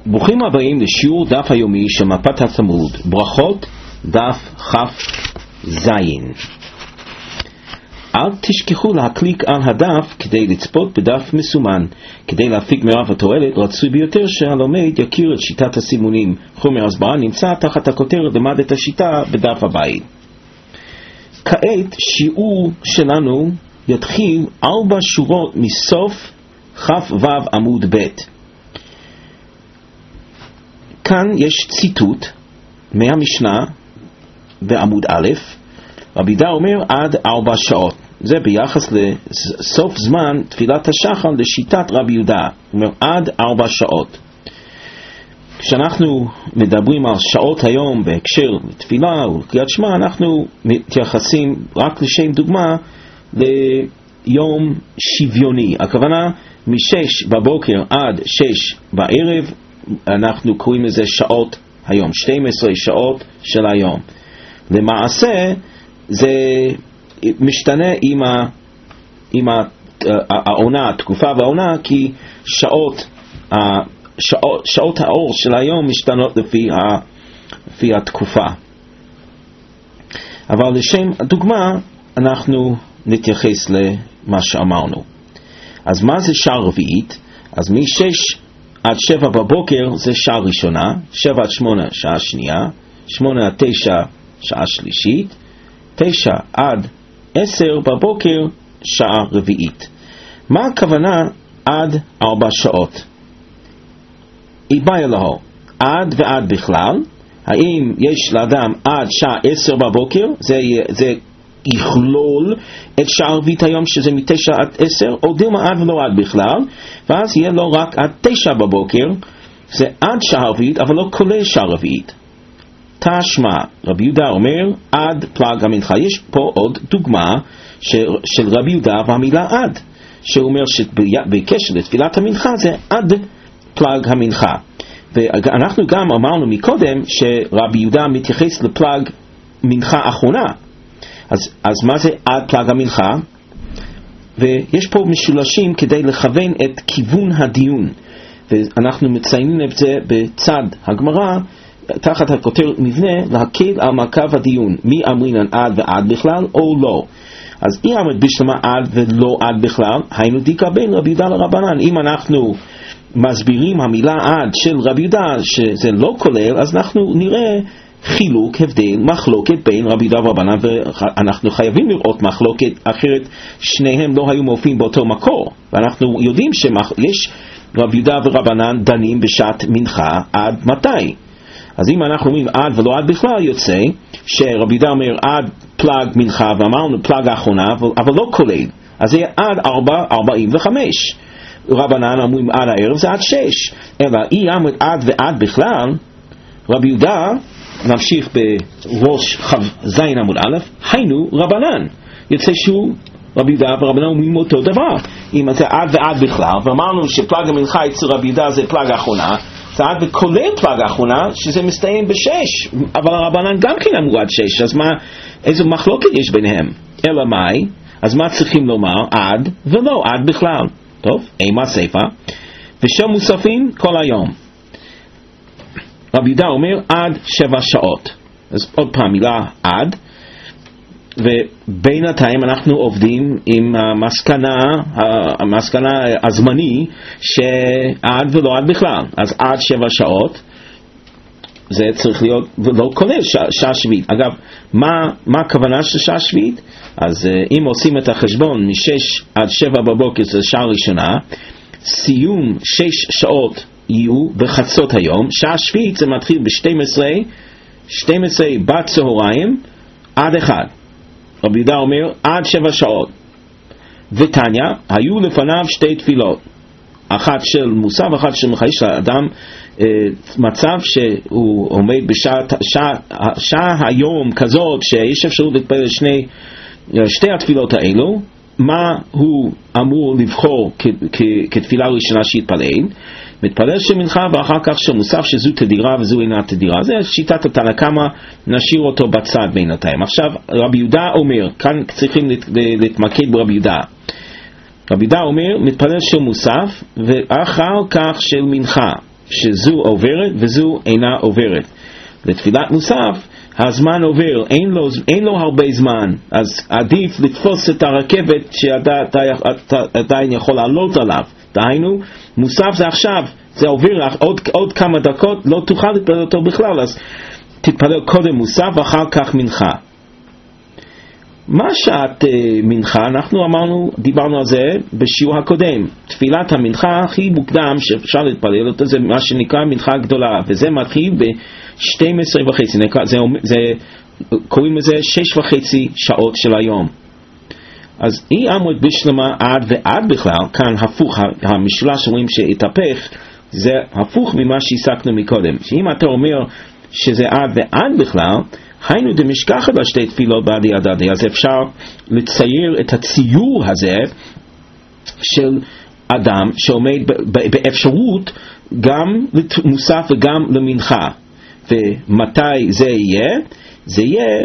ברוכים הבאים לשיעור דף היומי של מפת התלמוד, ברכות דף כ"ז. אל תשכחו להקליק על הדף כדי לצפות בדף מסומן. כדי להפיק מרב התועלת, רצוי ביותר שהלומד יכיר את שיטת הסימונים. חומר הסברה נמצא תחת הכותרת למד את השיטה בדף הבית. כעת שיעור שלנו יתחיל 4 שורות מסוף כ"ו עמוד ב'. כאן יש ציטוט מהמשנה בעמוד א'. רבי יהודה אומר עד 4 שעות. זה ביחס לסוף זמן תפילת השחר לשיטת רבי יהודה. הוא אומר עד 4 שעות. כשאנחנו מדברים על שעות היום בהקשר לתפילה ולקריאת שמע, אנחנו מתייחסים רק לשם דוגמה ליום שוויוני. הכוונה מ-6 בבוקר עד 6 בערב, אנחנו קוראים לזה שעות היום, 12 שעות של היום. למעשה זה משתנה עם העונה, התקופה והעונה, כי שעות האור של היום משתנות לפי התקופה. אבל לשם הדוגמה אנחנו נתייחס למה שאמרנו. אז מה זה שעה רביעית? אז מ-6 עד 7 בבוקר זה שעה ראשונה, 7 עד 8 שעה שנייה, 8 עד 9 שעה שלישית, 9 עד 10 בבוקר שעה רביעית. מה הכוונה עד 4 שעות? איבאי אלוהו, עד ועד בכלל. האם יש לאדם עד שעה 10 בבוקר, זה יכלול את שעה רביעית היום שזה מ-9 עד 10, או דילמה עד ולא עד בכלל, ואז יהיה לו רק עד 9 בבוקר, זה עד שעה רביעית אבל לא כולל שעה רביעית. תשמע, רבי יהודה אומר עד פלג המנחה. יש פה עוד דוגמה של רבי יהודה והמילה עד, שהוא אומר שבקשר לתפילת המנחה זה עד פלג המנחה. ואנחנו גם אמרנו מקודם שרבי יהודה מתייחס לפלג מנחה אחרונה. אז מה זה עד פלג המנחה? ויש פה משולשים כדי לכוון את כיוון הדיון, ואנחנו מציינים את זה בצד הגמרא תחת הכותרת מבנה להקל על מעקב הדיון, מי אמרינן עד ועד בכלל או לא. אז אי אמרת בשלמה עד ולא עד בכלל, היינו דיקה בין רבי יהודה לרבנן. אם אנחנו מסבירים המילה עד של רבי יהודה שזה לא כולל, אז אנחנו נראה חילוק, הבדל, מחלוקת בין רבי יהודה ורבנן, ואנחנו חייבים לראות מחלוקת, אחרת שניהם לא היו מופיעים באותו מקור. ואנחנו יודעים שיש רבי יהודה ורבנן דנים בשעת מנחה עד מתי. אז אם אנחנו אומרים עד ולא עד בכלל, יוצא שרבי יהודה אומר עד פלג מנחה, ואמרנו פלג האחרונה, אבל לא כולל. אז זה עד 4:45. רבנן אומרים עד הערב זה עד 6. אלא אי אמרת עד ועד בכלל, רבי יהודה נמשיך בראש כ"ז עמוד א', היינו רבנן. יוצא שהוא רבי יהודה ורבנן אומרים אותו דבר. אם זה עד ועד בכלל, ואמרנו שפלג המנחה אצל רבי יהודה זה פלג האחרונה, זה עד וכולל פלג האחרונה שזה מסתיים ב6, אבל הרבנן גם כן אמרו עד 6. אז איזו מחלוקת יש ביניהם? אלא מאי? אז מה צריכים לומר? עד ולא עד בכלל. טוב, אימה סיפה ושם מוספים כל היום. רבי יהודה אומר עד 7 שעות. אז עוד פעם מילה עד, ובינתיים אנחנו עובדים עם המסקנה הזמני שעד ולא עד בכלל. אז עד 7 שעות זה צריך להיות ולא כולל שעה שביעית. אגב, מה הכוונה של שעה שביעית? אז אם עושים את החשבון מ-6 עד 7 בבוקר זה שעה ראשונה, סיום 6 שעות יהיו בחצות היום, שעה שביעית זה מתחיל ב-12 בצהריים עד 1. רבי יהודה אומר עד 7 שעות. ותניא, היו לפניו 2 תפילות, אחת של מוסף ואחת של מנחה. יש לאדם מצב שהוא עומד בשעה היום כזאת שיש אפשרות להתפלל שתי התפילות האלו. מה הוא אמור לבחור כתפילה ראשונה שיתפלל? מתפלל של מנחה ואחר כך של מוסף, שזו תדירה וזו אינה תדירה. זה שיטת התנא קמא, נשאיר אותו בצד בינתיים. עכשיו רבי יהודה אומר, כאן צריכים להתמקד ברבי יהודה. רבי יהודה אומר מתפלל של מוסף ואחר כך של מנחה. שזו עוברת וזו אינה עוברת. לתפילת מוסף הזמן עובר, אין לו הרבה זמן, אז עדיף לתפוס את הרכבת שאתה עדיין יכול לעלות עליו. דהיינו, מוסף זה עכשיו, זה עובר עוד כמה דקות, לא תוכל להתפלל אותו בכלל, אז תתפלל קודם מוסף ואחר כך מנחה. מה שעת מנחה, אנחנו דיברנו על זה בשיעור הקודם. תפילת המנחה הכי מוקדם שאפשר להתפלל אותו זה מה שנקרא מנחה גדולה, וזה מתחיל ב-12:30, קוראים לזה 6.5 שעות של היום. אז היא אמרת בשלמה עד ועד בכלל, כאן הפוך, המשולש רואים שהתהפך, זה הפוך ממה שהסקנו מקודם. שאם אתה אומר שזה עד ועד בכלל, היינו דמשכח על שתי תפילות בעדי הדדי, אז אפשר לצייר את הציור הזה של אדם שעומד באפשרות גם למוסף וגם למנחה. ומתי זה יהיה? זה יהיה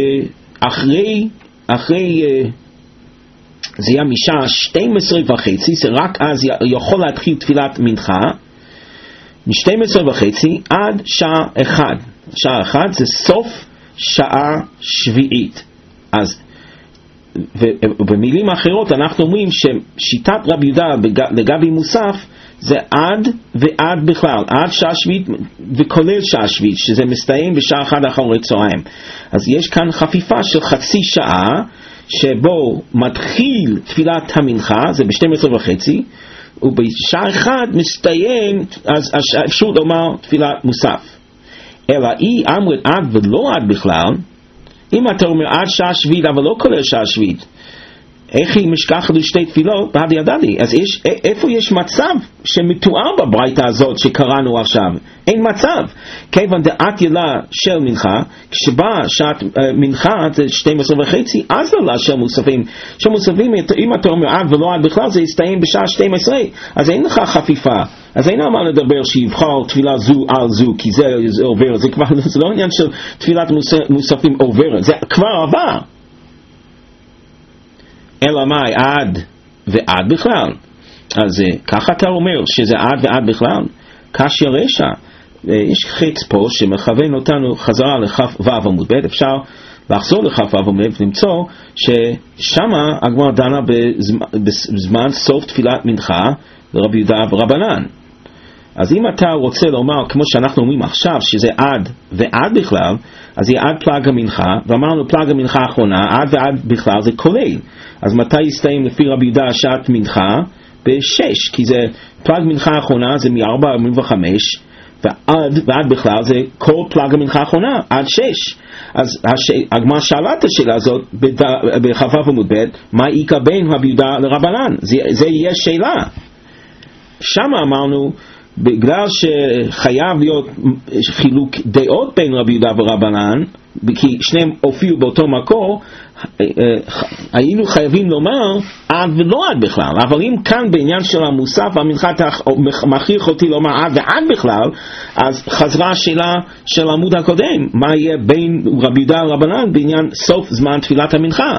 זה יהיה משעה 12:30, זה רק אז יכול להתחיל תפילת מנחה, מ-12:30 עד שעה 1. שעה 1 זה סוף שעה שביעית. אז במילים אחרות אנחנו אומרים ששיטת רבי יהודה לגבי מוסף זה עד ועד בכלל, עד שעה שביעית וכולל שעה שביעית, שזה מסתיים בשעה 1 אחרי צהריים. אז יש כאן חפיפה של חצי שעה שבו מתחיל תפילת המנחה, זה ב-12:30, ובשעה 1 מסתיים, אז האפשרות לומר תפילת מוסף. אלא היא אמרת עד ולא עד בכלל, אם אתה אומר עד שעה שביעית אבל לא כולל שעה שביעית, איך היא משכחת לשתי תפילות בעדי הדדי? אז איפה יש מצב שמתואר בברייתא הזאת שקראנו עכשיו? אין מצב. כיוון דעת ילה של מנחה, כשבא שעת מנחה זה 12:30, אז לא של מוספים. של מוספים, אם אתה אומר עד ולא עד בכלל, זה יסתיים בשעה 12, אז אין לך חפיפה. אז אין מה לדבר שיבחר תפילה זו על זו, כי זה עובר, זה לא עניין של תפילת מוספים עוברת, זה כבר עבר. אלא מאי עד ועד בכלל. אז ככה אתה אומר שזה עד ועד בכלל. קשיא רשע, יש חץ פה שמכוון אותנו חזרה לכף ו' עמוד ב'. אפשר לחזור לכף ו' עמוד ב' ולמצוא ששמה הגמרא דנה בזמן סוף תפילת מנחה לרבי יהודה ורבנן. אז אם אתה רוצה לומר כמו שאנחנו אומרים עכשיו שזה עד ועד בכלל, אז יהיה עד פלג המנחה, ואמרנו פלג המנחה האחרונה, עד ועד בכלל זה כולל. אז מתי יסתיים לפי רבי יהודה שעת מנחה? ב-6, כי זה פלג מנחה האחרונה זה מ-4:45, ועד בכלל זה כל פלג המנחה האחרונה, עד 6. אז הגמרא שאלה את השאלה הזאת בכ"ו עמוד ב', מה איכא בין רבי יהודה לרבנן? זה יהיה שאלה. שם אמרנו בגלל שחייב להיות חילוק דעות בין רבי יהודה ורבנן, כי שניהם הופיעו באותו מקור, היינו חייבים לומר עד ולא עד בכלל. אבל אם כאן בעניין של המוסף והמנחה מכריח אותי לומר עד ועד בכלל, אז חזרה השאלה של העמוד הקודם, מה יהיה בין רבי יהודה ורבנן בעניין סוף זמן תפילת המנחה?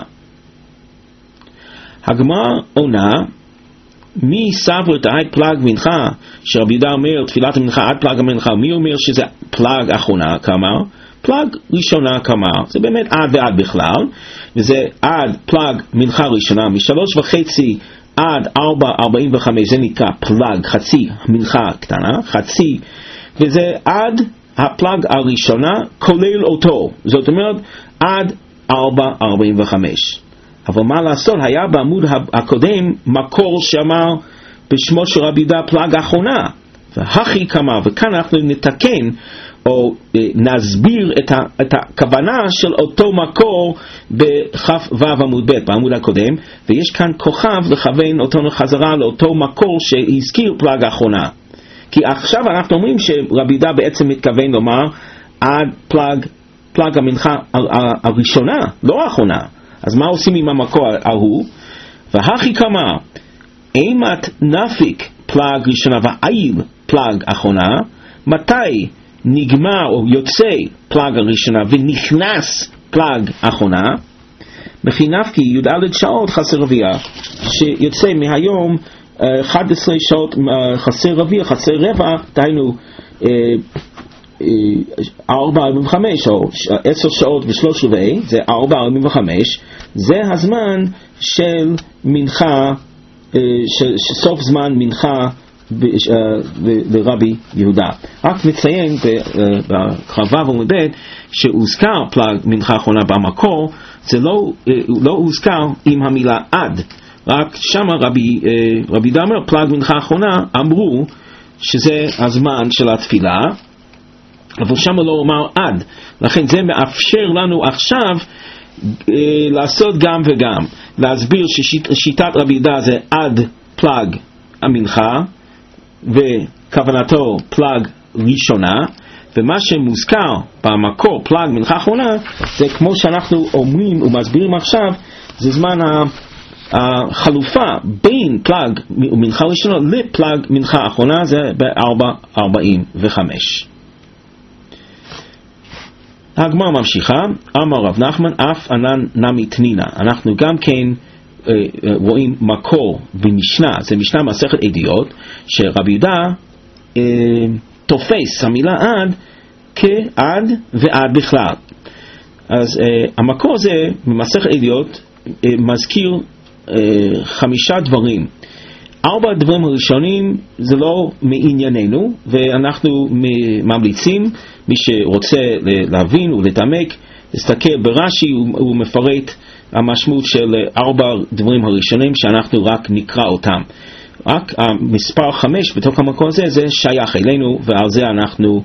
הגמרא עונה, מי סבר את העד פלג מנחה שרבי יהודה אומר תפילת המנחה עד פלג המנחה, מי אומר שזה פלג אחרונה כמה? פלג ראשונה כמה? זה באמת עד ועד בכלל, וזה עד פלג מנחה ראשונה מ-3:30 עד 4:45, זה נקרא פלג חצי מנחה קטנה, חצי, וזה עד הפלג הראשונה כולל אותו, זאת אומרת עד 4:45. אבל מה לעשות, היה בעמוד הקודם מקור שאמר בשמו של רבי יהודה פלג האחרונה, והכי כמה, וכאן אנחנו נתקן או נסביר את הכוונה של אותו מקור בכ"ו עמוד ב' בעמוד הקודם, ויש כאן כוכב לכוון אותנו חזרה לאותו מקור שהזכיר פלג האחרונה. כי עכשיו אנחנו אומרים שרבי יהודה בעצם מתכוון לומר עד פלג המנחה הראשונה, לא האחרונה. אז מה עושים עם המקור ההוא? והכי כמה, אימת נפיק פלג ראשונה ועיל פלג אחרונה, מתי נגמר או יוצא פלג הראשונה ונכנס פלג אחרונה? מכי נפקי י"ד שעות חסר רביעה, שיוצא מהיום 11 שעות חסר רביע, חסר רבע, דהיינו 4:45 או 10 שעות ו3 רבעי, זה 4:45, זה הזמן של מנחה, סוף זמן מנחה לרבי יהודה. רק מציין בחרבה ומבד שהוזכר פלג מנחה אחרונה במקור, זה לא הוזכר עם המילה עד, רק שמה רבי דאמר פלג מנחה אחרונה אמרו שזה הזמן של התפילה, אבל שמה לא אומר עד, לכן זה מאפשר לנו עכשיו לעשות גם וגם, להסביר ששיטת רבי יהודה זה עד פלג המנחה וכוונתו פלג ראשונה, ומה שמוזכר במקור פלג מנחה אחרונה זה כמו שאנחנו אומרים ומסבירים עכשיו, זה זמן החלופה בין פלג מנחה ראשונה לפלג מנחה אחרונה, זה ב-4:45. הגמרא ממשיכה, אמר רב נחמן אף ענן נמי תנינה, אנחנו גם כן רואים מקור במשנה, זה משנה מסכת עדויות, שרבי יהודה תופס המילה עד כעד ועד בכלל. אז המקור הזה במסכת עדויות מזכיר 5 דברים. 4 דברים הראשונים זה לא מענייננו, ואנחנו ממליצים מי שרוצה להבין ולתעמק, להסתכל ברש"י, הוא מפרט המשמעות של 4 דברים הראשונים שאנחנו רק נקרא אותם. רק המספר 5 בתוך המקור הזה זה שייך אלינו, ועל זה אנחנו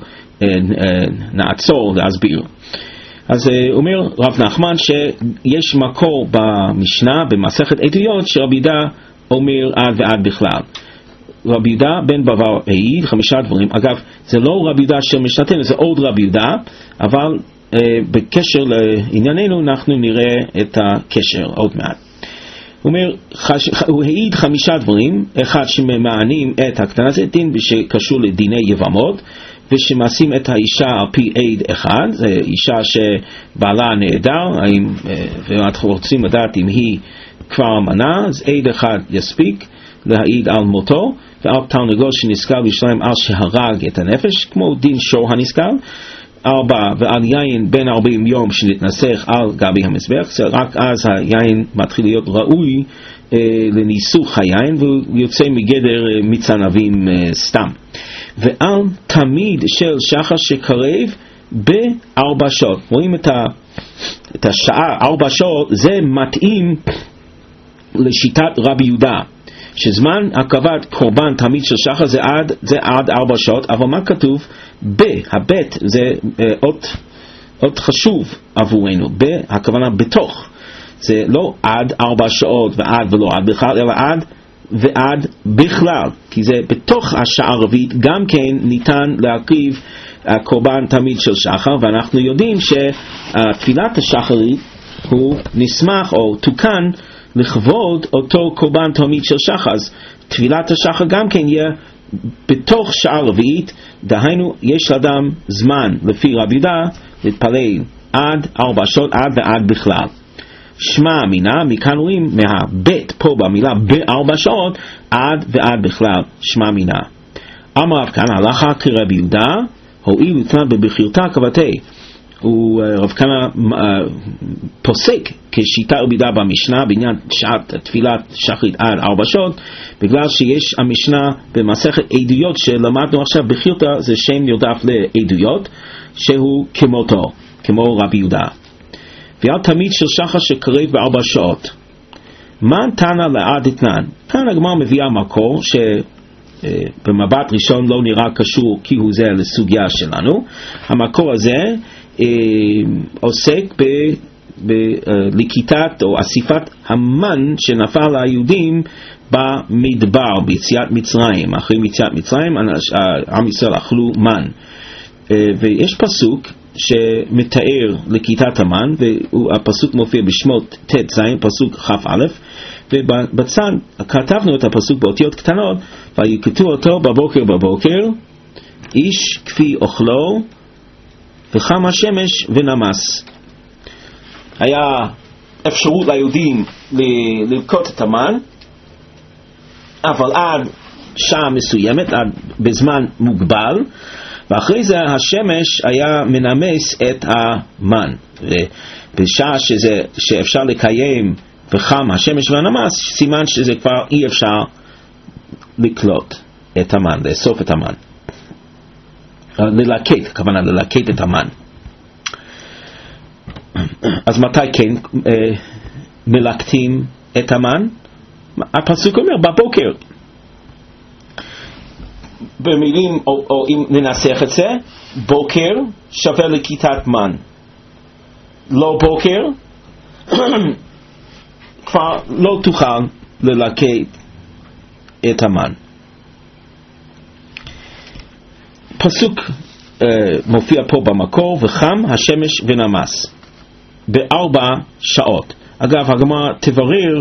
נעצור להסביר. אז אומר רב נחמן שיש מקור במשנה במסכת עדויות שרבי יהודה אומר עד ועד בכלל. רבי יהודה בן בבר העיד 5 דברים. אגב, זה לא רבי יהודה של משנתנו, זה עוד רבי יהודה, אבל בקשר לענייננו אנחנו נראה את הקשר עוד מעט. הוא אומר, הוא העיד 5 דברים, אחד שממענים את הקטנת דין שקשור לדיני יבמות, ושמעשים את האישה על פי עד אחד, זה אישה שבעלה נעדר, ואנחנו רוצים לדעת אם היא כבר אמנה, אז עד אחד יספיק להעיד על מותו, ועל תרנגול שנסגר בירושלים על שהרג את הנפש, כמו דין שור הנסגר. 4, ועל יין בין 40 יום שנתנסך על גבי המזבח, רק אז היין מתחיל להיות ראוי לניסוך היין, והוא יוצא מגדר מצנבים סתם. ועל תמיד של שחר שקרב ב4 שעות. רואים את השעה 4 שעות, זה מתאים לשיטת רבי יהודה, שזמן הקרבת קורבן תמיד של שחר זה עד 4 שעות, אבל מה כתוב? הבית זה עוד חשוב עבורנו, הכוונה בתוך, זה לא עד 4 שעות ועד ולא עד בכלל, אלא עד ועד בכלל, כי זה בתוך השעה הרביעית גם כן ניתן להקריב קורבן תמיד של שחר, ואנחנו יודעים שתפילת השחרית הוא נסמך או תוקן לכבוד אותו קורבן תמיד של שחר, אז תפילת השחר גם כן יהיה בתוך שעה רביעית, דהיינו יש לאדם זמן לפי רבי יהודה להתפלל עד 4 שעות, עד ועד בכלל. שמע אמינה, מכאן רואים מהבית פה במילה ב4 שעות עד ועד בכלל, שמע אמינה. אמר רב כהנא הלכה כרבי יהודה, הואיל ותנא בבחירתה כבתי. רב כהנא פוסק כשיטה רבי יהודה במשנה בעניין שעת תפילת שחרית עד 4 שעות, בגלל שיש המשנה במסכת עדויות שלמדנו עכשיו, בחירתה זה שם נרדף לעדויות שהוא כמותו, כמו רבי יהודה. ועל תמיד של שחר שקרב ב4 שעות, מן תנא לעד אתנן. כאן הגמרא מביאה מקור שבמבט ראשון לא נראה קשור כי הוא זה לסוגיה שלנו. המקור הזה עוסק בלקיטת או אסיפת המן שנפל ליהודים במדבר ביציאת מצרים. אחרי יציאת מצרים עם ישראל אכלו מן, ויש פסוק שמתאר לקיטת המן, והפסוק מופיע בשמות ט"ז, פסוק כ"א, ובצד כתבנו את הפסוק באותיות קטנות, ויקטו אותו בבוקר איש כפי אוכלו וחם השמש ונמס. היה אפשרות ליהודים ללקוט את המן, אבל עד שעה מסוימת, עד בזמן מוגבל, ואחרי זה השמש היה מנמס את המן. ובשעה שאפשר לקיים וחם השמש והנמס, סימן שזה כבר אי אפשר לקלוט את המן, לאסוף את המן. ללקט, הכוונה ללקט את המן. אז מתי כן מלקטים את המן? הפסוק אומר בבוקר. במילים, או אם ננסח את זה, בוקר שווה לקיטת מן. לא בוקר, כבר לא תוכל ללקט את המן. פסוק מופיע פה במקור, וחם השמש ונמס ב4 שעות. אגב, הגמרא תברר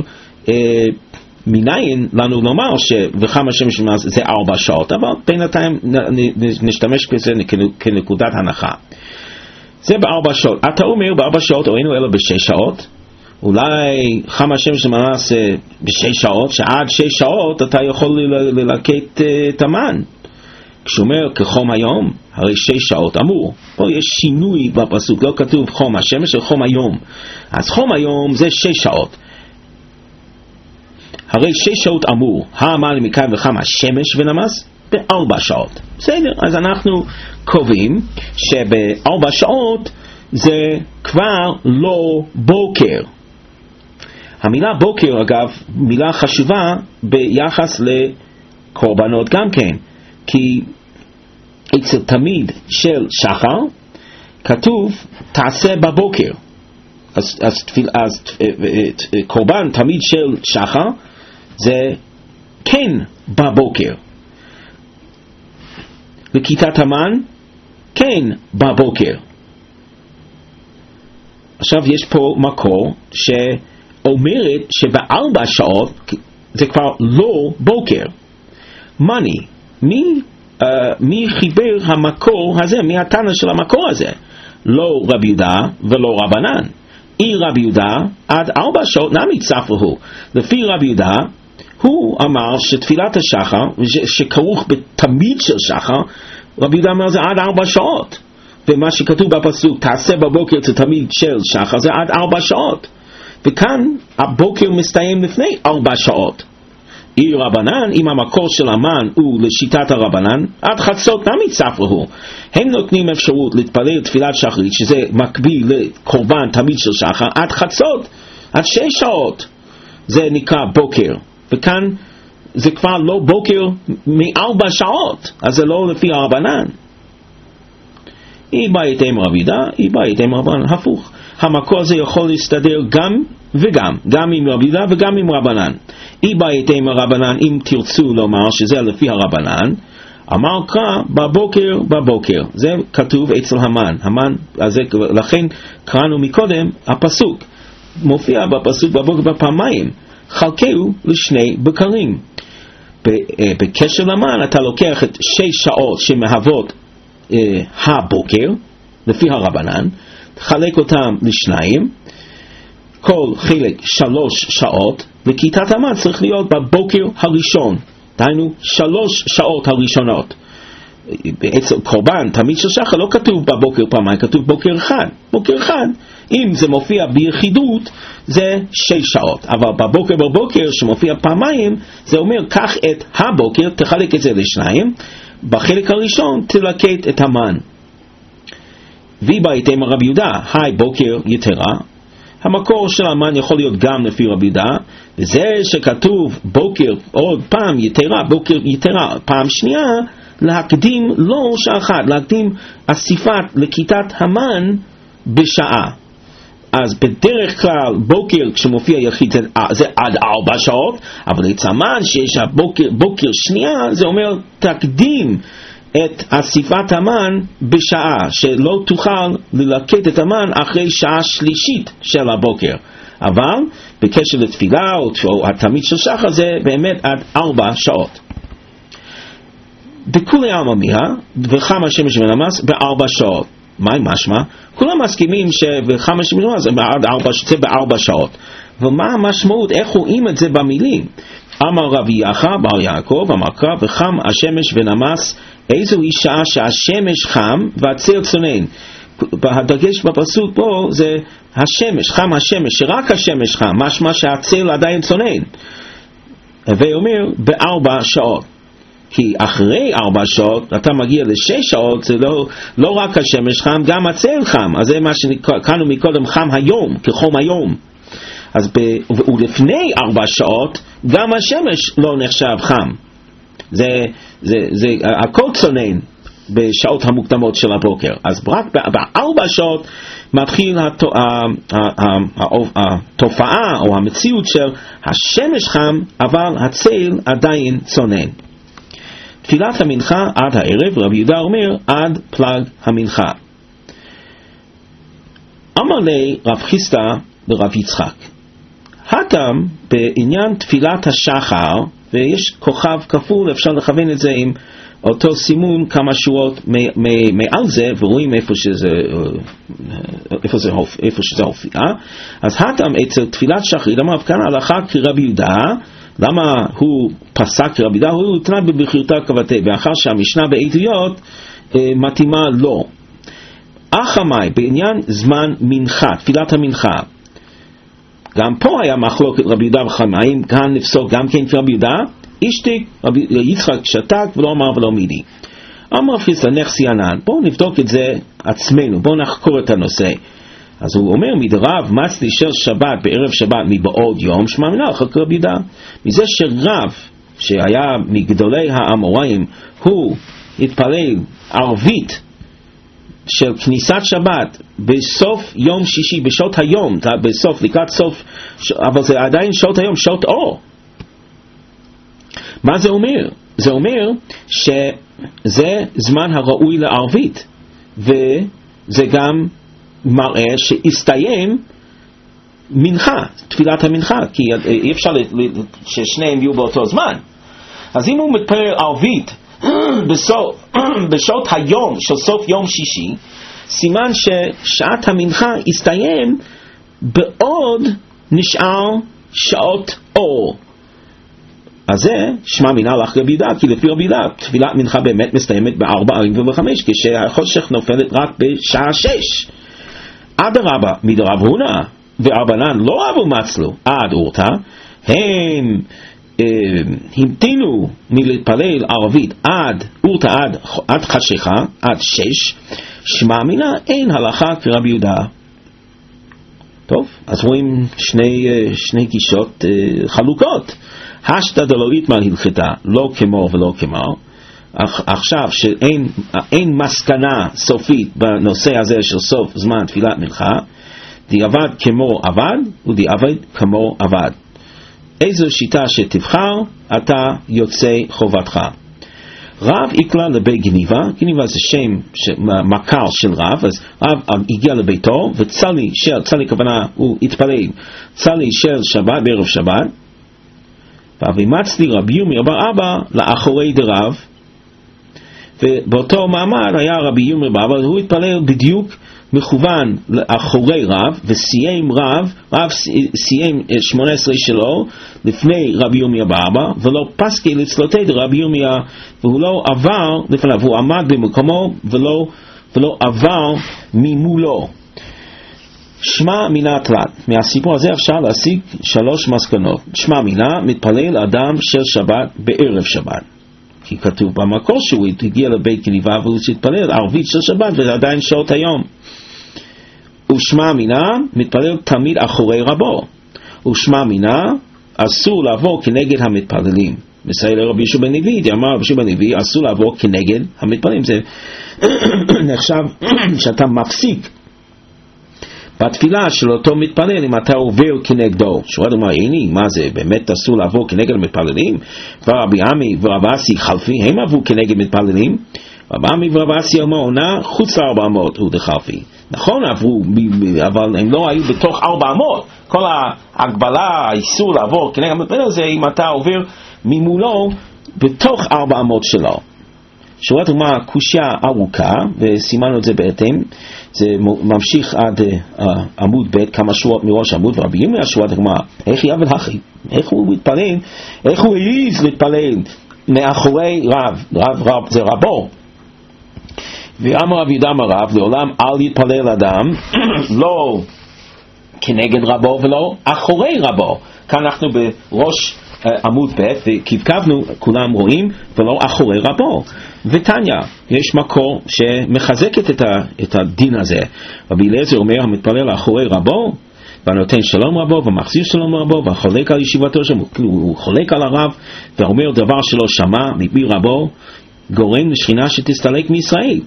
מניין לנו לומר וחם השמש ונמס זה 4 שעות, אבל בינתיים נשתמש בזה כנקודת הנחה. זה ב4 שעות. אתה אומר ב4 שעות או אינו אלא ב6 שעות. אולי חם השמש ונמס ב6 שעות, שעד 6 שעות אתה יכול ללקט את המן. כשאומר כחום היום, הרי 6 שעות אמור. פה יש שינוי בפסוק, לא כתוב חום השמש, אלא חום היום. אז חום היום זה 6 שעות. הרי 6 שעות אמור, המן מכאן וחם השמש ונמס ב4 שעות. בסדר, אז אנחנו קובעים שב4 שעות זה כבר לא בוקר. המילה בוקר, אגב, מילה חשובה ביחס לקורבנות גם כן. כי אצל תמיד של שחר כתוב תעשה בבוקר. אז קורבן תמיד של שחר זה כן בבוקר. לכיתת המן כן בבוקר. עכשיו יש פה מקור שאומרת שב4 שעות זה כבר לא בוקר. מני, מי חיבר המקור הזה, מי התנא של המקור הזה? לא רבי יהודה ולא רבנן. רבי יהודה עד 4 שעות נמי צפהו. לפי רבי יהודה הוא אמר שתפילת השחר שכרוך בתמיד של שחר, רבי יהודה אמר זה עד 4 שעות, ומה שכתוב בפסוק תעשה בבוקר זה תמיד של שחר זה עד 4 שעות, וכאן הבוקר מסתיים לפני 4 שעות. רבנן, אם המקור של המן הוא לשיטת הרבנן, עד חצות נמי צפהו. הם נותנים אפשרות להתפלל תפילת שחרית, שזה מקביל לקורבן תמיד של שחר, עד חצות, עד 6 שעות. זה נקרא בוקר. וכאן זה כבר לא בוקר מ4 שעות, אז זה לא לפי הרבנן. בית עם רבי יהודה, בית עם רבנן, הפוך. המקור הזה יכול להסתדר גם וגם, גם עם רבי יהודה וגם עם רבנן. בית עם הרבנן, אם תרצו לומר שזה לפי הרבנן, אמר קרא בבוקר. זה כתוב אצל המן. אז לכן קראנו מקודם, הפסוק מופיע בפסוק בבוקר בפעמיים, חלקהו לשני בקרים. בקשר למן אתה לוקח את 6 שעות שמהוות הבוקר לפי הרבנן, תחלק אותם לשניים, כל חלק 3 שעות, וכיתת המן צריך להיות בבוקר הראשון, דהיינו 3 שעות הראשונות. אצל קורבן תמיד של שחר לא כתוב בבוקר פעמיים, כתוב בוקר אחד. אם זה מופיע ביחידות זה 6 שעות, אבל בבוקר שמופיע פעמיים זה אומר קח את הבוקר, תחלק את זה לשניים, בחלק הראשון תלקט את המן. ובית עם רבי יהודה, בוקר יתרה. המקור של המן יכול להיות גם לפי רבי יהודה, וזה שכתוב בוקר עוד פעם יתרה, בוקר יתרה פעם שנייה, להקדים לא שעה אחת, להקדים אסיפת לכיתת המן בשעה. אז בדרך כלל בוקר כשמופיע יחיד זה עד 4 שעות, אבל אצל המן שיש בוקר שנייה, זה אומר תקדים את אסיפת המן בשעה, שלא תוכל ללקט את המן אחרי שעה שלישית של הבוקר. אבל בקשר לתפילה או התמיד של שחר זה באמת עד 4 שעות. בכולי עלמא וחם השמש ונמס ב4 שעות. מה משמע? כולם מסכימים וחם השמש ונמס זה ב4 שעות. ומה המשמעות? איך רואים את זה במילים? אמר רבי יחא בר יעקב, אמר קרא וחם השמש ונמס, איזו היא שעה שהשמש חם והצל צונן. הדגש בפסוק פה זה השמש, חם השמש, שרק השמש חם, משמע שהצל עדיין צונן. ואומר ב4 שעות, כי אחרי 4 שעות אתה מגיע ל6 שעות, זה לא רק השמש חם, גם הצל חם. אז זה מה שקראנו מקודם חם היום, כחום היום. אז ולפני 4 שעות גם השמש לא נחשב חם. זה הכל צונן בשעות המוקדמות של הבוקר. אז רק ב4 שעות מתחיל התופעה או המציאות של השמש חם אבל הצל עדיין צונן. תפילת המנחה עד הערב, רבי יהודה אומר עד פלג המנחה. אמר לי רב חיסדא ורב יצחק, הטעם בעניין תפילת השחר, ויש כוכב כפול, אפשר לכוון את זה עם אותו סימון כמה שורות מעל זה, ורואים איפה שזה הופיע. אז הטעם אצל תפילת שחרית, אמר כאן הלכה כרבי יהודה. למה הוא פסק כרבי יהודה? הוא תנא בבחירתא כבתי, ואחר שהמשנה בעדויות מתאימה לו. אחמי בעניין זמן מנחה, תפילת המנחה, גם פה היה מחלוקת רבי יהודה וחכמים, האם כאן נפסוק גם כן כרבי יהודה? השתיק, רבי יצחק שתק ולא אמר ולא מידי. אמר חיסדא נחסי ענן, בואו נבדוק את זה עצמנו, בואו נחקור את הנושא. אז הוא אומר מדרב מצלי של שבת בערב שבת מבעוד יום, שמע מינא הלכה כרבי יהודה. מזה שרב שהיה מגדולי האמוראים הוא התפלל ערבית של כניסת שבת בסוף יום שישי, בשעות היום, בסוף, לקראת סוף, אבל זה עדיין שעות היום, שעות אור. מה זה אומר? זה אומר שזה זמן הראוי לערבית, וזה גם מראה שהסתיים מנחה, תפילת המנחה, כי אי אפשר ששניהם יהיו באותו זמן. אז אם הוא מתפלל ערבית בשעות היום של סוף יום שישי, סימן ששעת המנחה הסתיים בעוד נשאר שעות אור. אז זה שמע מינא הלכה רבי יהודה, כי לפי רבי יהודה תפילת מנחה באמת מסתיימת ב4:45, כשהחושך נופלת רק בשעה 6. אדרבה מדרב הונא ורבנן לא אבו מצלו עד אורתא, הם המתינו מלהתפלל ערבית עד אורתא, עד חשיכה, עד 6. שמע מינא אין הלכה כרבי יהודה. טוב, אז רואים שני גישות חלוקות. השתא דלא איתמר הלכתה, לא כמו ולא כמו. עכשיו שאין מסקנה סופית בנושא הזה של סוף זמן תפילת מנחה, דיעבד כמו עבד ודיעבד כמו עבד. איזו שיטה שתבחר אתה יוצא חובתך. רב יקלע לבית גניבה, גניבה זה שם מכר של רב, אז רב הגיע לביתו וצלי של, צלי כוונה הוא התפלל, צלי של שבת בערב שבת, ואבימצלי רבי ירמיה בר אבא לאחורי דרב, ובאותו מעמד היה רבי ירמיה בר אבא, הוא התפלל בדיוק מכוון לאחורי רב, וסיים רב סיים 18 שלו לפני רבי ירמיה בר אבא, ולא פסקי לצלותי דרבי ירמיה, והוא לא עבר לפניו, הוא עמד במקומו ולא עבר ממולו. שמע מינא תלת, מהסיפור הזה אפשר להשיג 3 מסקנות. שמע מינא, מתפלל אדם של שבת בערב שבת, כי כתוב במקור שהוא הגיע לבית גניבה והוא התפלל ערבית של שבת וזה עדיין שעות היום. ושמע מינא, מתפלל תמיד אחורי רבו. ושמע מינא, אסור לעבור כנגד המתפללים. מסייע לרבי יהושע בן לוי, אמר רבי יהושע בן לוי, אסור לעבור כנגד המתפללים. זה נחשב שאתה מפסיק בתפילה של אותו מתפלל אם אתה עובר כנגדו. שואל אומר, הנה, מה זה, באמת אסור לעבור כנגד המתפללים? ורבי עמי ורב אסי חלפי, הם עברו כנגד מתפללים. רבי עמי ורב אסי אומר, עונה חוץ ל400 הוא דחלפי. נכון, עברו, אבל הם לא היו בתוך 400. כל ההגבלה, האיסור לעבור כנגד המתפלל זה אם אתה עובר ממולו בתוך 400 שלו. שורת אומה קושיה ארוכה, וסימנו את זה בהתאם, זה ממשיך עד עמוד ב' כמה שורות מראש עמוד, ורבי ירמיה שורת אומה איך יעבד אחי? איך הוא מתפלל? איך הוא העיז להתפלל מאחורי רב זה רבו? ואמר רב יהודה אמר רב, לעולם אל יתפלל אדם לא כנגד רבו ולא אחורי רבו. כאן אנחנו בראש עמוד ב' וכבקבנו, כולם רואים, ולא אחורי רבו. ותניא, יש מקור שמחזקת את הדין הזה. רבי אליעזר אומר, המתפלל אחורי רבו והנותן שלום רבו ומחזיר שלום רבו והחולק על ישיבתו שם, הוא חולק על הרב ואומר דבר שלא שמע מפי רבו, גורם לשכינה שתסתלק מישראל.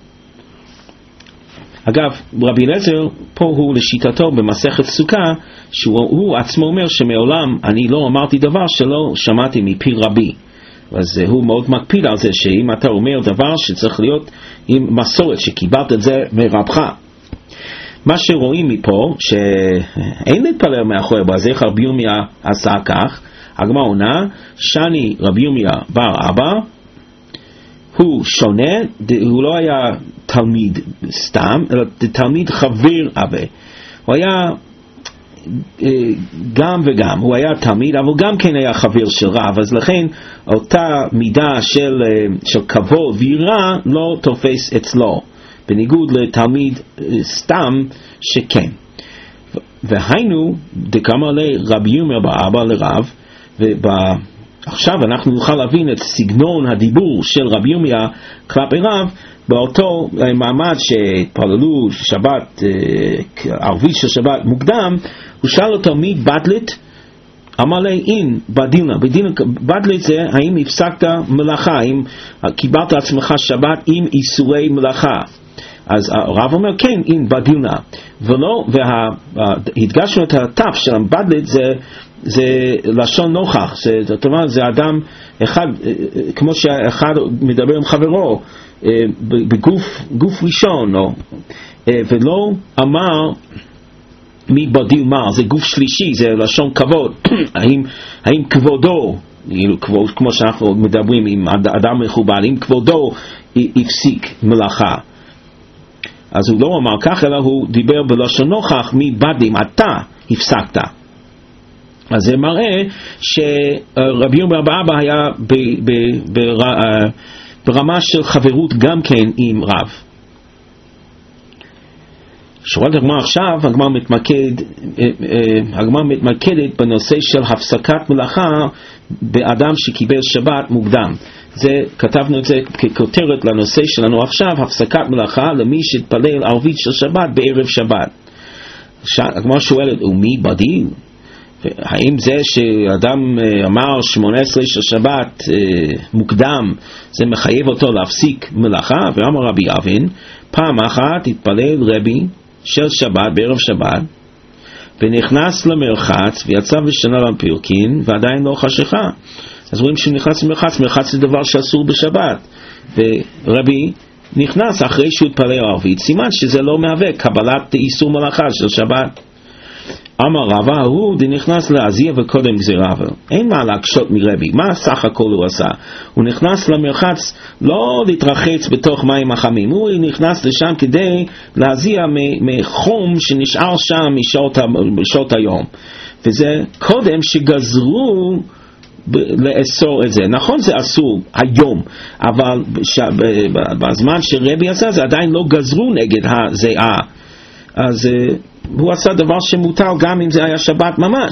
אגב, רבי אליעזר פה הוא לשיטתו במסכת סוכה, שהוא עצמו אומר שמעולם אני לא אמרתי דבר שלא שמעתי מפי רבי. אז הוא מאוד מקפיד על זה שאם אתה אומר דבר שצריך להיות עם מסורת שקיבלת את זה מרבך. מה שרואים מפה שאין להתפלל מאחורי רבו, אז איך רבי ירמיה עשה כך? הגמרא עונה, שני רבי ירמיה בר אבא, הוא שונה, הוא לא היה תלמיד סתם, אלא תלמיד חבר אבא. הוא היה גם וגם, הוא היה תלמיד, אבל גם כן היה חבר של רב, אז לכן אותה מידה של כבוד ויראה לא תופס אצלו, בניגוד לתלמיד סתם שכן. והיינו, דקאמר לרבי ירמיה בר אבא לרב, עכשיו אנחנו נוכל להבין את סגנון הדיבור של רבי ירמיה כלפי רב, באותו מעמד שפעללו שבת, ערבית של שבת מוקדם, הוא שאל אותו מי בדלת? אמר לי אין בדילנה. בדלת זה האם הפסקת מלאכה, האם קיבלת עצמך שבת עם איסורי מלאכה. אז הרב אומר כן, אין בדילנה. ולא, והדגשנו את התף של בדלת זה לשון נוכח, זאת אומרת זה אדם אחד, כמו שאחד מדבר עם חברו בגוף ראשון, ולא אמר מי בדיל מה, זה גוף שלישי, זה לשון כבוד. האם כבודו, כמו שאנחנו מדברים עם אדם מכובד, אם כבודו הפסיק מלאכה, אז הוא לא אמר כך, אלא הוא דיבר בלשון נוכח, מי בדיל אתה הפסקת. אז זה מראה שרבי ירמיה בר אבא היה ברמה של חברות גם כן עם רב. שורת הגמרא עכשיו, הגמרא מתמקדת בנושא של הפסקת מלאכה באדם שקיבל שבת מוקדם. כתבנו את זה ככותרת לנושא שלנו עכשיו, הפסקת מלאכה למי שהתפלל ערבית של שבת בערב שבת. הגמרא שואלת, ומי בדין? האם זה שאדם אמר 18 של שבת מוקדם זה מחייב אותו להפסיק מלאכה? ואמר רבי אבין, פעם אחת התפלל רבי של שבת בערב שבת ונכנס למרחץ ויצא ושנה לפרקין ועדיין לא חשיכה. אז רואים שהוא נכנס למרחץ, מרחץ זה דבר שאסור בשבת, ורבי נכנס אחרי שהוא התפלל ערבית, סימן שזה לא מהווה קבלת איסור מלאכה של שבת. אמר רבא הוא נכנס להזיע וקודם גזירה, אין מה להקשות מרבי. מה סך הכל הוא עשה? הוא נכנס למרחץ לא להתרחץ בתוך מים החמים, הוא נכנס לשם כדי להזיע מחום שנשאר שם משעות היום, וזה קודם שגזרו לאסור את זה. נכון זה אסור היום, אבל בזמן שרבי עשה זה עדיין לא גזרו נגד הזיעה, אז הוא עשה דבר שמותר גם אם זה היה שבת ממש,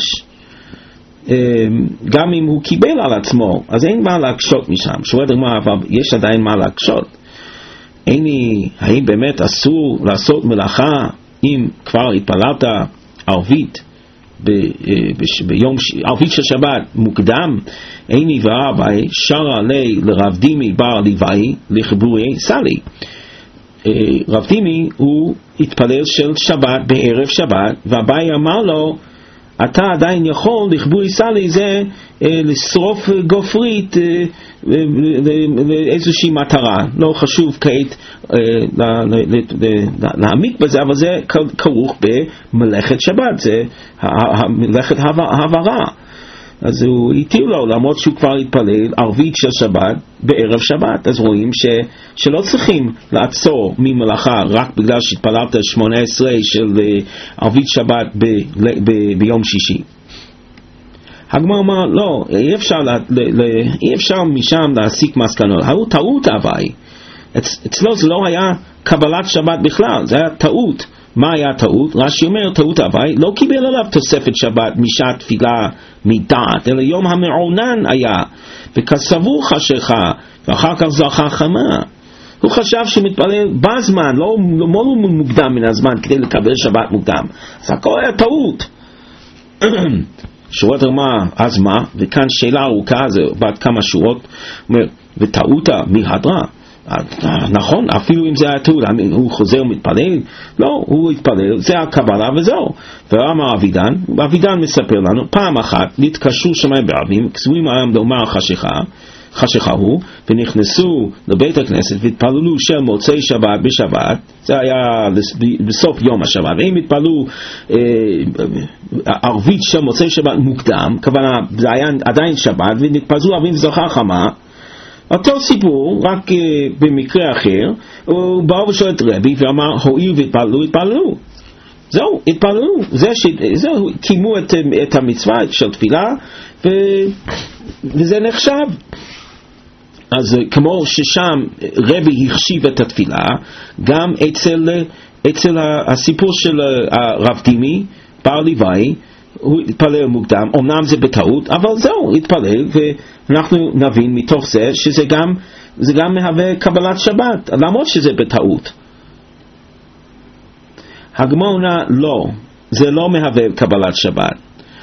גם אם הוא קיבל על עצמו, אז אין מה להקשות משם. שואלת הגמרא, אבל יש עדיין מה להקשות. האם באמת אסור לעשות מלאכה אם כבר התפללת ערבית ביום ערבית של שבת מוקדם? איני ורבי שרה לי לרב דימי בר ליוואי לחיבורי סלי. רב דימי הוא התפלל של שבת בערב שבת, והבאי אמר לו אתה עדיין יכול לכבורי סלי זה לשרוף גופרית לאיזושהי מטרה, לא חשוב כעת להעמיק בזה, אבל זה כרוך במלאכת שבת, זה מלאכת העברה. אז הוא התיר לו, למרות שהוא כבר התפלל ערבית של שבת בערב שבת. אז רואים שלא צריכים לעצור ממלאכה רק בגלל שהתפללת 18 של ערבית שבת ביום שישי. הגמרא אומר, לא, אי אפשר משם להסיק מסקנות. הוא טעות הווי. אצלו זה לא היה קבלת שבת בכלל, זה היה טעות. מה היה טעות? רש"י אומר, טעות הווי, לא קיבל עליו תוספת שבת משעת תפילה מדעת, אלא יום המעונן היה, וכסבור חשיכה, ואחר כך זרחה חמה. הוא חשב שמתפלל בזמן, לא מוקדם מן הזמן, כדי לקבל שבת מוקדם. אז הכל היה טעות. שורות הרמה, אז מה? וכאן שאלה ארוכה, זה בעד כמה שורות, אומר, וטעותה מהדרה. נכון, אפילו אם זה היה טעות, הוא חוזר ומתפלל? לא, הוא התפלל, זה הקבלה וזהו. ואמר אבידן מספר לנו, פעם אחת נתקשרו שמיים בערבים, כסויים היום לומר חשיכה הוא, ונכנסו לבית הכנסת והתפללו של מוצאי שבת בשבת, זה היה בסוף יום השבת, והם התפללו ערבית של מוצאי שבת מוקדם, כוונה זה היה עדיין שבת, ונתפזו ערבים זרחה חמה, אותו סיפור, רק במקרה אחר, הוא בא ושואל את רבי ואמר, הואיל והתפללו, זהו, התפללו, זהו, קיימו את המצווה של תפילה, וזה נחשב. אז כמו ששם רבי החשיב את התפילה, גם אצל הסיפור של הרב דימי, בר לוואי, הוא התפלל מוקדם, אמנם זה בטעות, אבל זהו, התפלל, ואנחנו נבין מתוך זה שזה גם מהווה קבלת שבת, למרות שזה בטעות. הגמרא לא, זה לא מהווה קבלת שבת.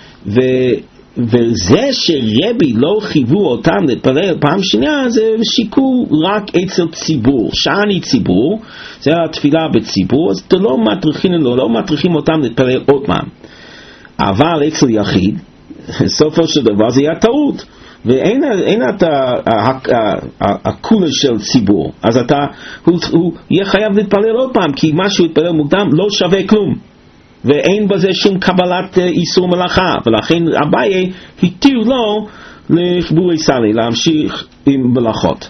וזה שרבי לא חייבו אותם להתפלל פעם שנייה, זה שיקול רק אצל ציבור, שעני ציבור, זה התפילה בציבור, אז לא מטריחים אותם להתפלל עוד פעם. אבל אצל יחיד, סופו של דבר זה היה טעות, ואין את הקולה של ציבור, אז הוא יהיה חייב להתפלל עוד פעם, כי מה שהוא התפלל מוקדם לא שווה כלום, ואין בזה שום קבלת איסור מלאכה, ולכן אביי התיר לו לחבורי סלי להמשיך עם מלאכות.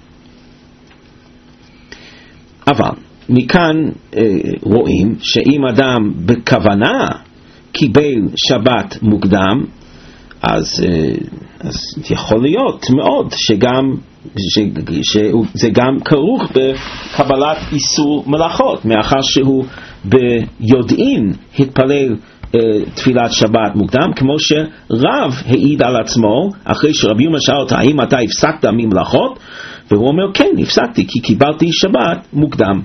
אבל מכאן רואים שאם אדם בכוונה קיבל שבת מוקדם, אז יכול להיות מאוד שזה גם כרוך בקבלת איסור מלאכות, מאחר שהוא ביודעין התפלל תפילת שבת מוקדם, כמו שרב העיד על עצמו אחרי שרבי יומא שאל אותו, האם אתה הפסקת ממלאכות? והוא אומר, כן, הפסקתי, כי קיבלתי שבת מוקדם.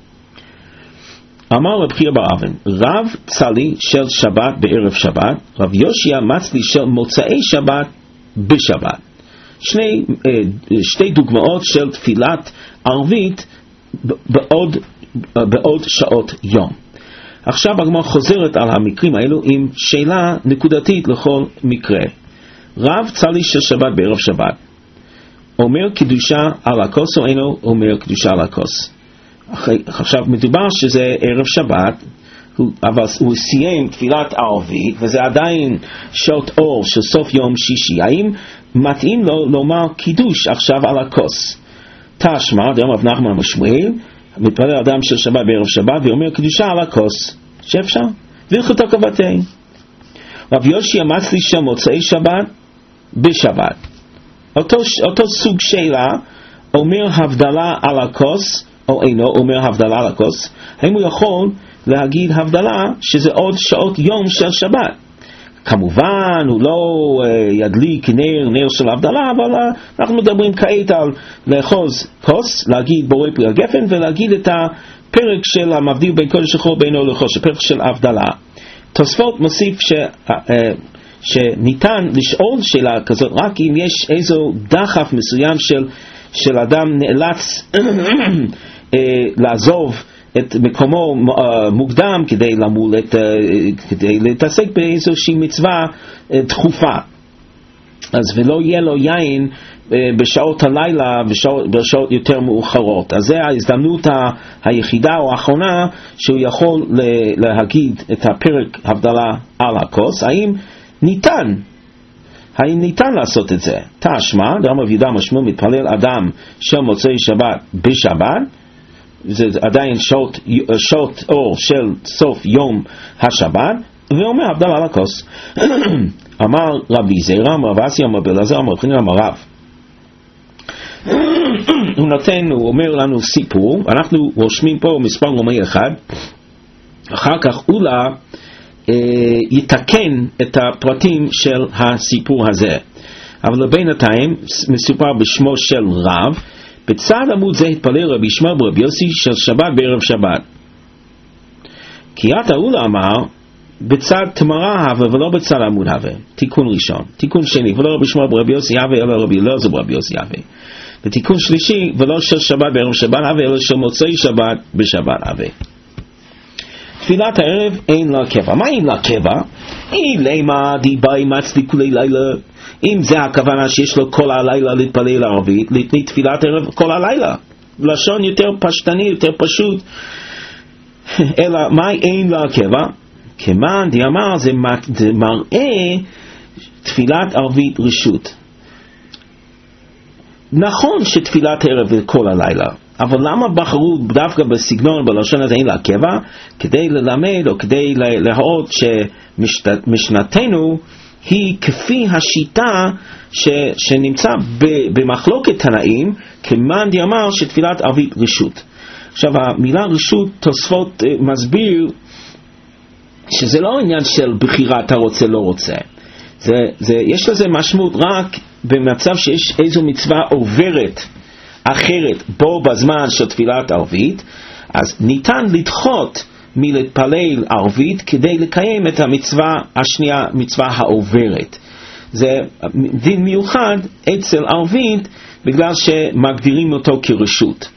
אמר רב חייא בר אבן, רב צלי של שבת בערב שבת, רב יושיע מצלי של מוצאי שבת בשבת. שתי דוגמאות של תפילת ערבית בעוד שעות יום. עכשיו הגמרא חוזרת על המקרים האלו עם שאלה נקודתית לכל מקרה. רב צלי של שבת בערב שבת אומר קדושה על הכוס או אינו אומר קדושה על הכוס? עכשיו מדובר שזה ערב שבת, אבל הוא סיים תפילת ערבית וזה עדיין שעות אור של סוף יום שישי. האם מתאים לו לומר קידוש עכשיו על הכוס? תשמע, דאמר רב נחמן משמואל, מתפלל אדם של שבת בערב שבת ואומר קדושה על הכוס, שאפשר, והלכות הקבתי. רב יושיע מצלי של מוצאי שבת בשבת, אותו סוג שאלה, אומר הבדלה על הכוס או אינו אומר הבדלה על הכוס, האם הוא יכול להגיד הבדלה שזה עוד שעות יום של שבת? כמובן הוא לא ידליק נר של הבדלה, אבל אנחנו מדברים כעת על לאחוז כוס, להגיד בורא פרי הגפן, ולהגיד את הפרק של המבדיל בין קודש החול בינו לחוש, הפרק של הבדלה. תוספות מוסיף שניתן לשאול שאלה כזאת רק אם יש איזו דחף מסוים של אדם נאלץ לעזוב את מקומו מוקדם כדי למול כדי להתעסק באיזושהי מצווה דחופה, אז ולא יהיה לו יין בשעות הלילה, בשעות יותר מאוחרות. אז זה ההזדמנות היחידה או האחרונה שהוא יכול להגיד את הפרק הבדלה על הכוס. האם ניתן לעשות את זה? תשמע, דאמר רב יהודה משמעו, מתפלל אדם של מוצאי שבת בשבת, זה עדיין שעות אור של סוף יום השבת, ואומר הבדלה על הכוס. אמר רבי זירא, אמר רב אסי, אמר אלעזר, אמר רב חנינא, אמר רב. הוא אומר לנו סיפור, אנחנו רושמים פה מספר רומי אחד, אחר כך אולה יתקן את הפרטים של הסיפור הזה. אבל בינתיים מסופר בשמו של רב, בצד עמוד זה התפלל רבי ישמעאל ברבי יוסי של שבת בערב שבת. קריאת האולה אמר בצד תמרה הווה ולא בצד עמוד הווה. תיקון ראשון. תיקון שני, ולא רבי ישמעאל ברבי יוסי הווה אלא רבי אלעזר ברבי יוסי הווה. ותיקון שלישי, ולא של שבת בערב שבת הווה אלא של מוצאי שבת בשבת הווה. תפילת הערב אין לה קבע. מה אין לה קבע? היא למה דיבאי מצלי כולי לילה. אם זה הכוונה שיש לו כל הלילה להתפלל ערבית, לתני תפילת ערב כל הלילה. לשון יותר פשטני, יותר פשוט. אלא מה אין לה קבע? כמאן דאמר זה מראה תפילת ערבית רשות. נכון שתפילת ערב זה כל הלילה, אבל למה בחרו דווקא בסגנון בלשון הזה אין לה קבע? כדי ללמד או כדי להראות שמשנתנו היא כפי השיטה שנמצא במחלוקת תנאים, כמאן דאמר שתפילת ערבית רשות. עכשיו המילה רשות תוספות מסביר שזה לא עניין של בחירה אתה רוצה לא רוצה, יש לזה משמעות רק במצב שיש איזו מצווה עוברת אחרת בו בזמן של תפילת ערבית, אז ניתן לדחות מלהתפלל ערבית כדי לקיים את המצווה השנייה, מצווה העוברת. זה דין מיוחד אצל ערבית בגלל שמגדירים אותו כרשות.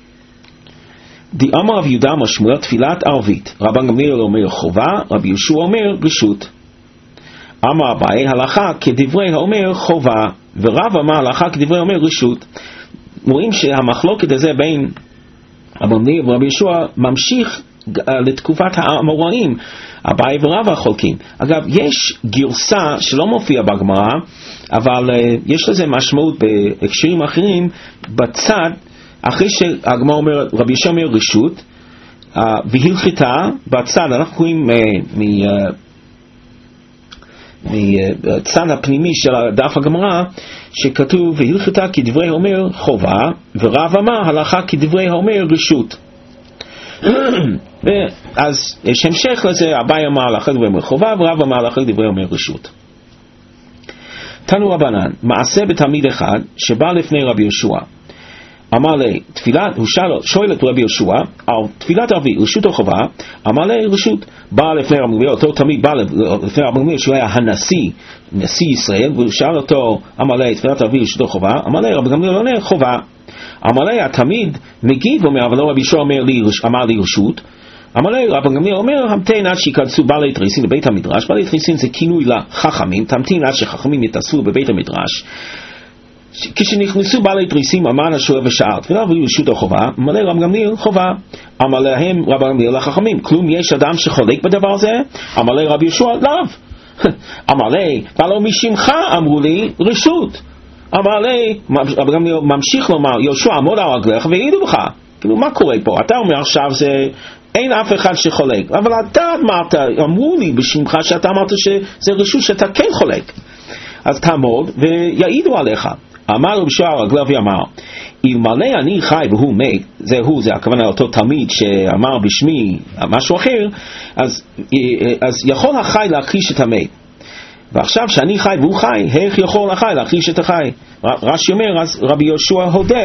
אמר רב יהודה אמר שמואל תפילת ערבית, רבן גמליאל אומר חובה, רבי יהושע אומר רשות. אמר אביי הלכה כדברי האומר חובה, ורב אמר הלכה כדברי האומר רשות. רואים שהמחלוקת הזה בין רבן גמליאל ורבי יהושע ממשיך לתקופת האמוראים, אביי ורב החולקים. אגב, יש גרסה שלא מופיע בגמרא, אבל יש לזה משמעות בהקשרים אחרים בצד, אחרי שהגמרא אומר, רבי יהושע אומר רשות, והלכתה בצד, אנחנו קוראים מצד הפנימי של דף הגמרא, שכתוב והלכתה כדברי האומר חובה, ורב אמר הלכה כדברי האומר רשות. אז יש המשך לזה, אביי אמר הלכה כדברי האומר חובה, ורב אמר הלכה כדברי האומר רשות. תנו רבנן, מעשה בתלמיד אחד שבא לפני רבי יהושע, אמר לי, תפילת, הוא שואל את רבי יהושע, על תפילת ערבית, רשות או חובה? אמר לי, רשות. בא לפני רבי גמליאל, אותו תמיד בא לפני רבי גמליאל, שהוא היה הנשיא, נשיא ישראל, והוא שאל אותו, אמר לי, תפילת ערבית, רשות או חובה? אמר לי, רבי גמליאל עונה, חובה. אמר לי, התמיד מגיב, אומר, אבל לא רבי יהושע אמר לי רשות. אמר לי, רבי גמליאל אומר, המתן עד שיכנסו בעלי תריסין לבית המדרש. בעלי תריסין זה כינוי לחכמים, תמתין עד שחכמים יתאספו בבית המדרש. כשנכנסו בעלי תריסים אמר השואל ושאל תפילה ערבית רשות או חובה? אמר לי רבי גמליאל חובה. אמר להם רבי גמליאל לחכמים, כלום יש אדם שחולק בדבר הזה? אמר לי רבי יהושע לאו. אמר לי ולא משמך אמרו לי רשות. אמר לי רבי גמליאל ממשיך לומר יהושע עמוד על רגליך והעידו בך. כאילו מה קורה פה? אתה אומר עכשיו זה אין אף אחד שחולק, אבל אתה אמרת, אמרו לי בשמך שאתה אמרת שזה רשות שאתה כן חולק, אז תעמוד ויעידו עליך. אמר רבי יהושע על רגליו ואמר, אלמלא אני חי והוא מת, זה הכוונה אותו תלמיד שאמר בשמי משהו אחר, אז יכול החי להכחיש את המת. ועכשיו שאני חי והוא חי, איך יכול החי להכחיש את החי? רש"י אומר, אז רבי יהושע הודה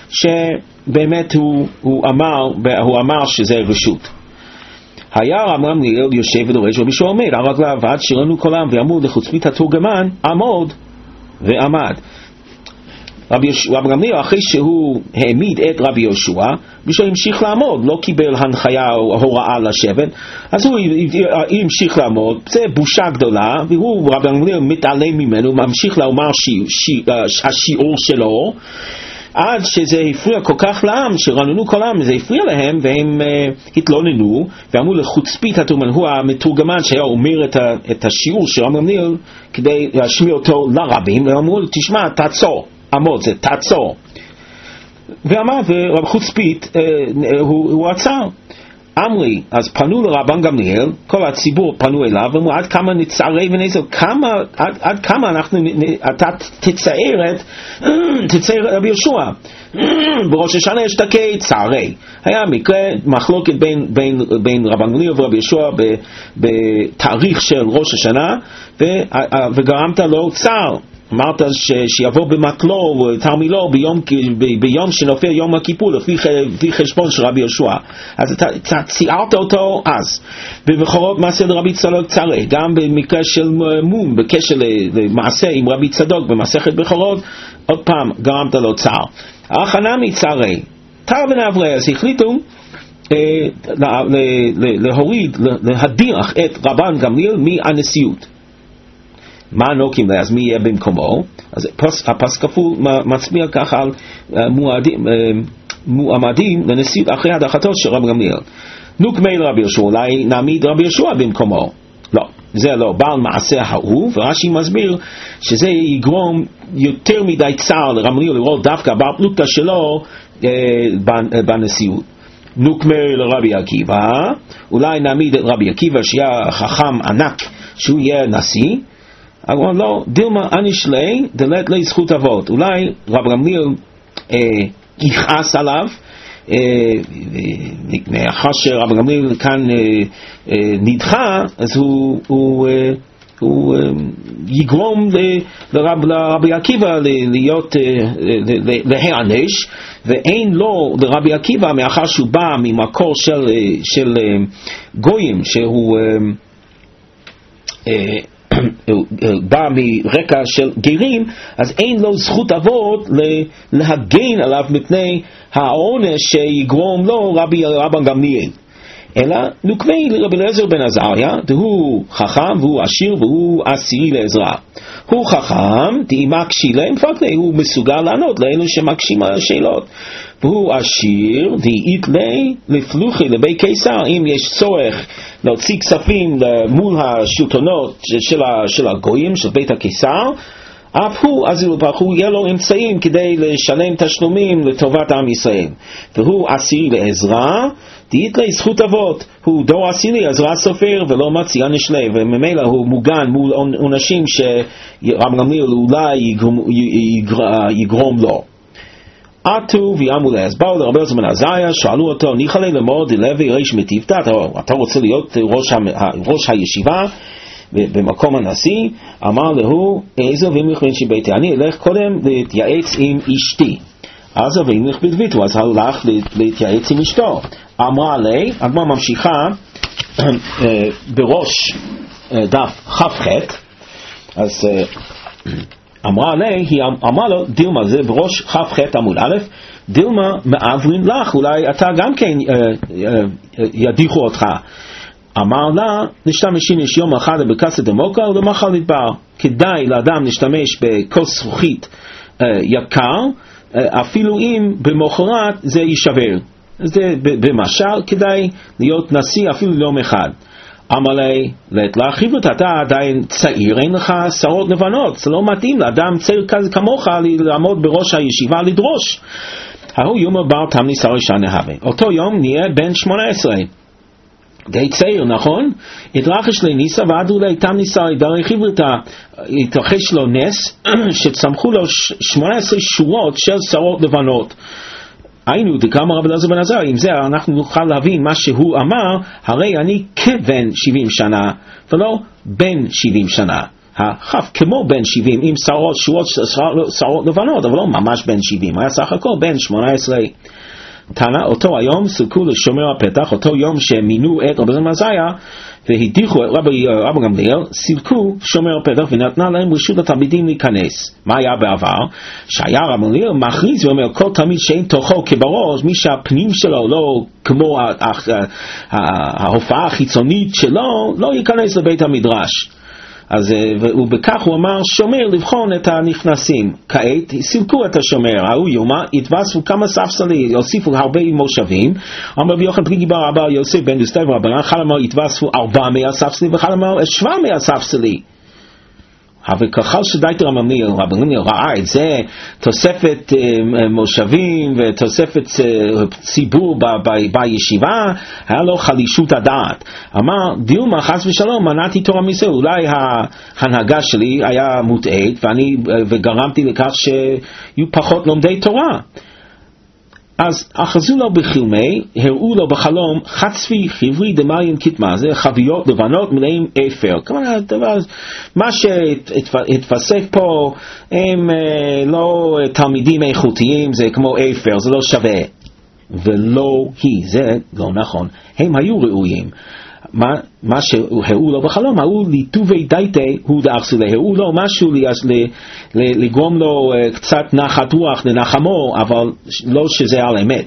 שבאמת הוא אמר שזה רשות. היה רבי גמליאל יושב ודורש, רבי יהושע עומד על רגליו, ועד שראינו כולם ועמוד לחוצפית התורגמן, עמוד ועמד. רבי גמליאל אחרי שהוא העמיד את רבי יהושע, בשביל המשיך לעמוד, לא קיבל הנחיה או הוראה לשבת, אז הוא המשיך לעמוד, זה בושה גדולה, והוא רבי גמליאל מתעלם ממנו, ממשיך לומר השיעור שלו, עד שזה הפריע כל כך לעם, שרננו כל העם, זה הפריע להם, והם התלוננו, ואמרו לחוצפית התורגמן, הוא המתורגמן שהיה אומר את השיעור של רבי גמליאל, כדי להשמיע אותו לרבים, ואמרו לו, תשמע, תעצור. עמוד זה תעצור. ואמר ורב חוצפית הוא עצר. אמרי, אז פנו לרבן גמליאל, כל הציבור פנו אליו, ואמרו עד כמה נצערי ונזל, עד כמה אתה תצער רבי יהושע, בראש השנה יש תקי צערי. היה מקרה מחלוקת בין רבן גמליאל ורבי יהושע בתאריך של ראש השנה, וגרמת לו צער. אמרת שיבוא במקלו ותרמילו ביום שנופל יום הכיפור לפי חשבון של רבי יהושע, אז אתה ציערת אותו אז. ובכורות מעשה לרבי צדוק צערי, גם במקרה של מום בקשר למעשה עם רבי צדוק במסכת בכורות, עוד פעם גרמת לו צער. הכנה מצערי תר ונעברי, אז החליטו להוריד, להדיח את רבן גמליאל מהנשיאות. מה נוקים לה? אז מי יהיה במקומו? אז הפס כפול מצביע ככה על מועמדים לנשיאות אחרי הדחתו של רבי גמליאל. נוקמי לרבי יהושע, אולי נעמיד רבי יהושע במקומו. לא, זה לא בעל מעשה ההוא, ורש"י מסביר שזה יגרום יותר מדי צער לרבי גמליאל לראות דווקא בעל פלוגתא שלו בנשיאות. נוקמי לרבי עקיבא, אולי נעמיד את רבי עקיבא שיהיה חכם ענק שהוא יהיה נשיא. אמרו לא, דילמה אנישלי דלת לי זכות אבות. אולי רב גמליאל יכעס עליו, מאחר שרב גמליאל כאן נדחה, אז הוא יגרום לרבי עקיבא להיות להיענש, ואין לו לרבי עקיבא, מאחר שהוא בא ממקור של גויים, שהוא בא מרקע של גרים, אז אין לו זכות אבות להגן עליו מפני העונש שיגרום לו רבן גמליאל. אלא נוקמי לרבי אליעזר בן עזריה, הוא חכם והוא עשיר והוא עשירי לעזרה. הוא חכם, מקשי להם פקלי, הוא מסוגל לענות לאלו שמקשים על השאלות. והוא עשיר, דאית לי לפלוחי לבי קיסר, אם יש צורך להוציא כספים מול השלטונות של הגויים, של בית הקיסר, אף הוא, אז הוא יהיה לו אמצעים כדי לשלם תשלומים לטובת עם ישראל. והוא עשירי לעזרה, דאית לי זכות אבות, הוא דור עשירי, עזרא סופר ולא מציע נשלה, וממילא הוא מוגן מול עונשים שרב גמליאל אולי יגרום לו. עטו ויאמו לה, אז באו לרבי אליעזר בן עזריה, שאלו אותו, ניחא לי לאמור דלוי ריש מטיבתא, אתה רוצה להיות ראש הישיבה במקום הנשיא? אמר לו, איזו ואמליך בן שביתי, אני אלך קודם להתייעץ עם אשתי. אז ואמליך בדביתו, אז הלך להתייעץ עם אשתו. אמרה לי, הגמרא ממשיכה בראש דף כ"ח, אז אמרה לי, היא אמרה לו, דילמה, זה בראש כ"ח עמוד א', דילמה מעברין לך, אולי אתה גם כן ידיחו אותך. אמר לה, נשתמשים יש יום אחד בקסת דמוקה ולמחר לדבר. כדאי לאדם להשתמש בכוס זכוכית יקר, אפילו אם במחרת זה יישבר. זה במשל, כדאי להיות נשיא אפילו ליום אחד. אמר לי, להרחיב אותה, אתה עדיין צעיר, אין לך שערות לבנות, זה לא מתאים לאדם צעיר כמוך לעמוד בראש הישיבה לדרוש. ההוא יום בר תמניס הראשון נהווה. אותו יום נהיה בן 18. די צעיר, נכון? התרחש לי ניסה ועדו לי תמניס הרחיב אותה, התרחש לו נס שצמחו לו 18 שורות של שערות לבנות. היינו, דקאמר רבי אליעזר בן עזריה, עם זה אנחנו נוכל להבין מה שהוא אמר, הרי אני כבן 70 שנה, ולא בן 70 שנה. החף כמו בן 70, עם שערות לבנות, אבל לא ממש בן 70, היה סך הכל בן 18. טענה, אותו היום סוכו לשומר הפתח, אותו יום שמינו את רבי אליעזר בן עזריה, והדיחו את רבי גמליאל, סילקו שומר הפתח ונתנה להם רשות התלמידים להיכנס. מה היה בעבר? שהיה רבי גמליאל מכריז ואומר, כל תלמיד שאין תוכו כבראש, מי שהפנים שלו לא כמו ההופעה החיצונית שלו, לא ייכנס לבית המדרש. אז ובכך הוא אמר שומר לבחון את הנכנסים. כעת סילקו את השומר, ההוא יומא התווספו כמה ספסלי, יוסיפו הרבה מושבים. אמר רבי יוחנן פריגי בר אבא יוסף בן דוסטי ורבנן, חל אמר התווספו 400 ספסלי, וחל אמר 700 ספסלי. אבל ככל שדייתר רבי גמליאל ראה את זה, תוספת מושבים ותוספת ציבור בישיבה, היה לו חלישות הדעת. אמר, דיומא חס ושלום, מנעתי תורה מישראל, אולי ההנהגה שלי היה מוטעית, וגרמתי לכך שיהיו פחות לומדי תורה. אז אחזו לו בחילמי, הראו לו בחלום חצפי חברי דמיים כתמה, זה חביות לבנות מלאים אפר. כמובן, מה שהתווסף פה הם לא תלמידים איכותיים, זה כמו אפר, זה לא שווה. ולא היא, זה לא נכון. הם היו ראויים. מה שהראו לו בחלום, הראו ליטובי דייטי הוא דאחסו לה, הראו לו משהו לגרום לו קצת נחת רוח לנחמו, אבל לא שזה על אמת.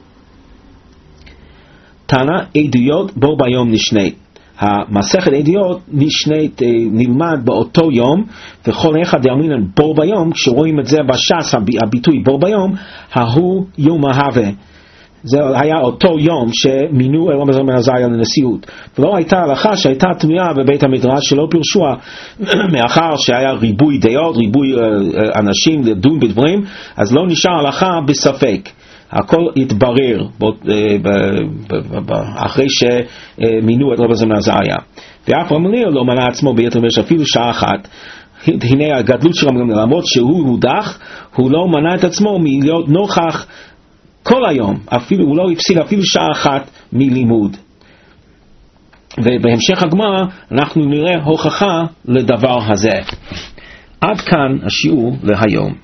טענה עדויות בו ביום נשנית. המסכת עדויות נשנית נלמד באותו יום, וכל אחד יאמינן בו ביום, כשרואים את זה בש"ס, הביטוי בו ביום, ההוא יום ההווה. זה היה אותו יום שמינו רבי אלעזר בן עזריה לנשיאות, ולא הייתה הלכה שהייתה תמיהה בבית המדרש שלא פירשוה, מאחר שהיה ריבוי דעות, ריבוי אנשים לדון בדברים, אז לא נשאר הלכה בספק, הכל התברר אחרי שמינו את רבי אלעזר בן עזריה. ואף רבי גמליאל לא מנע עצמו ביתר משך אפילו שעה אחת. הנה הגדלות של רבי גמליאל, למרות שהוא הודח, הוא לא מנע את עצמו מלהיות נוכח כל היום, אפילו הוא לא הפסיד אפילו שעה אחת מלימוד. ובהמשך הגמרא אנחנו נראה הוכחה לדבר הזה. עד כאן השיעור להיום.